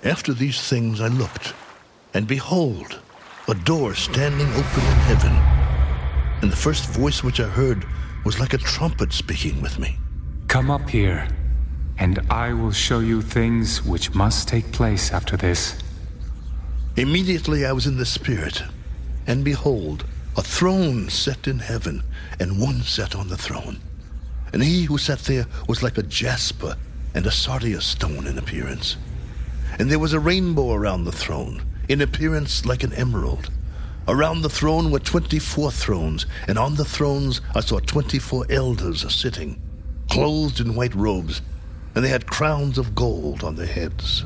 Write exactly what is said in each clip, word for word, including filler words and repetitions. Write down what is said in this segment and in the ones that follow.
After these things I looked, and behold, a door standing open in heaven. And the first voice which I heard was like a trumpet speaking with me. Come up here, and I will show you things which must take place after this. Immediately I was in the Spirit, and behold, a throne set in heaven, and one sat on the throne. And he who sat there was like a jasper and a sardius stone in appearance. And there was a rainbow around the throne, in appearance like an emerald. Around the throne were twenty-four thrones, and on the thrones I saw twenty-four elders sitting, clothed in white robes, and they had crowns of gold on their heads.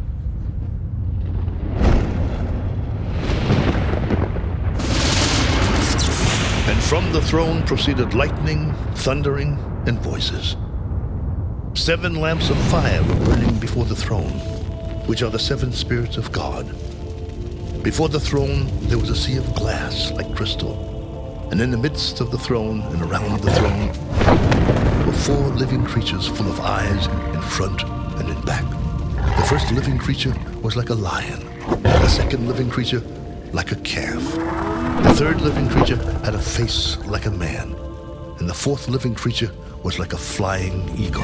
And from the throne proceeded lightning, thundering, and voices. Seven lamps of fire were burning before the throne, which are the seven spirits of God. Before the throne there was a sea of glass like crystal, and in the midst of the throne and around the throne were four living creatures full of eyes in front and in back. The first living creature was like a lion, the second living creature like a calf. The third living creature had a face like a man, and the fourth living creature was like a flying eagle.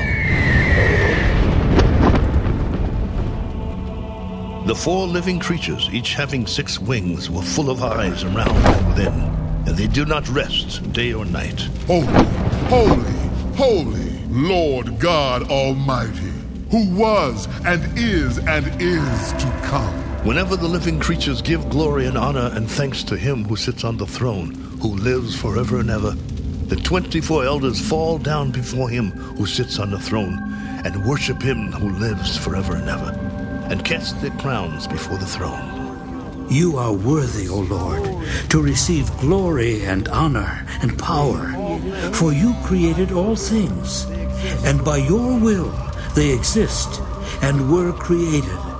The four living creatures, each having six wings, were full of eyes around and within, and they do not rest day or night. Holy, holy, holy, Lord God Almighty, who was and is and is to come. Whenever the living creatures give glory and honor and thanks to him who sits on the throne, who lives forever and ever, the twenty-four elders fall down before him who sits on the throne and worship him who lives forever and ever, and cast their crowns before the throne. You are worthy, O Lord, to receive glory and honor and power, for you created all things, and by your will they exist and were created.